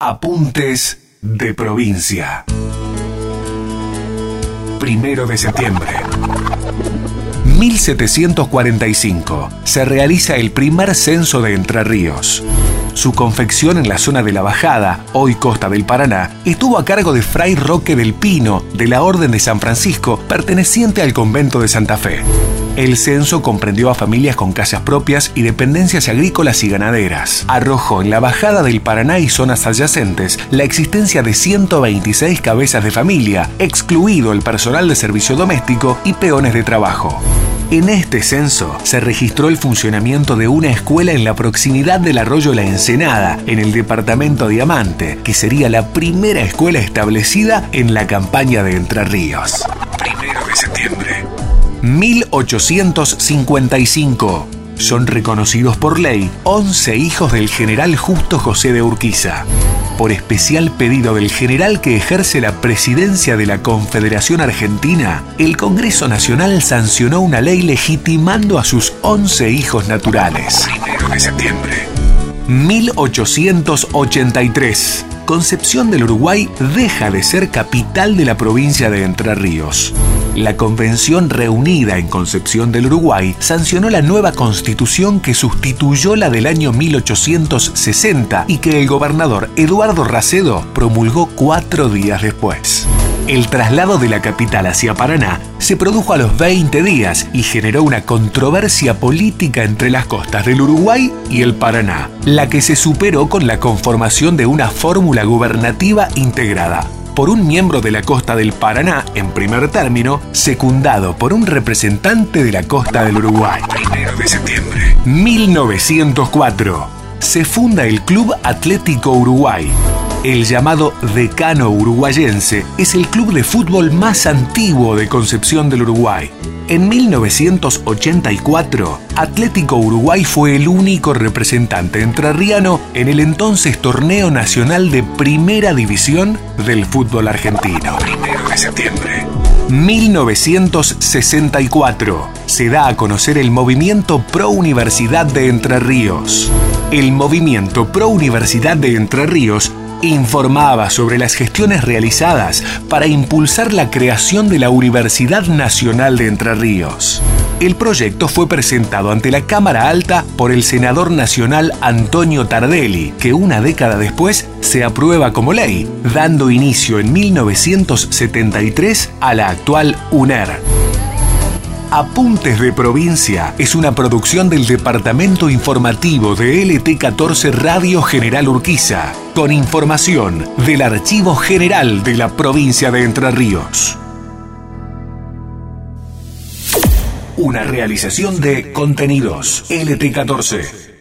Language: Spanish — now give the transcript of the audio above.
Apuntes de provincia. 1 de septiembre. 1745. Se realiza el primer censo de Entre Ríos. Su confección en la zona de La Bajada, hoy Costa del Paraná, estuvo a cargo de Fray Roque del Pino, de la Orden de San Francisco, perteneciente al convento de Santa Fe. El censo comprendió a familias con casas propias y dependencias agrícolas y ganaderas. Arrojó en La Bajada del Paraná y zonas adyacentes la existencia de 126 cabezas de familia, excluido el personal de servicio doméstico y peones de trabajo. En este censo se registró el funcionamiento de una escuela en la proximidad del arroyo La Ensenada, en el departamento Diamante, que sería la primera escuela establecida en la campaña de Entre Ríos. 1 de septiembre. 1855. Son reconocidos por ley 11 hijos del general Justo José de Urquiza. Por especial pedido del general que ejerce la presidencia de la Confederación Argentina, el Congreso Nacional sancionó una ley legitimando a sus 11 hijos naturales. 1 de septiembre. 1883. Concepción del Uruguay deja de ser capital de la provincia de Entre Ríos. La Convención reunida en Concepción del Uruguay sancionó la nueva constitución que sustituyó la del año 1860 y que el gobernador Eduardo Racedo promulgó 4 días después. El traslado de la capital hacia Paraná se produjo a los 20 días y generó una controversia política entre las costas del Uruguay y el Paraná, la que se superó con la conformación de una fórmula gubernativa integrada por un miembro de la costa del Paraná en primer término, secundado por un representante de la costa del Uruguay. 1 de septiembre. 1904. Se funda el Club Atlético Uruguay. El llamado Decano Uruguayense es el club de fútbol más antiguo de Concepción del Uruguay. En 1984, Atlético Uruguay fue el único representante entrerriano en el entonces Torneo Nacional de Primera División del fútbol argentino. 1 de septiembre. 1964. Se da a conocer el Movimiento Pro Universidad de Entre Ríos. El Movimiento Pro Universidad de Entre Ríos informaba sobre las gestiones realizadas para impulsar la creación de la Universidad Nacional de Entre Ríos. El proyecto fue presentado ante la Cámara Alta por el senador nacional Antonio Tardelli, que una década después se aprueba como ley, dando inicio en 1973 a la actual UNER. Apuntes de Provincia es una producción del Departamento Informativo de LT14 Radio General Urquiza, con información del Archivo General de la Provincia de Entre Ríos. Una realización de Contenidos LT14.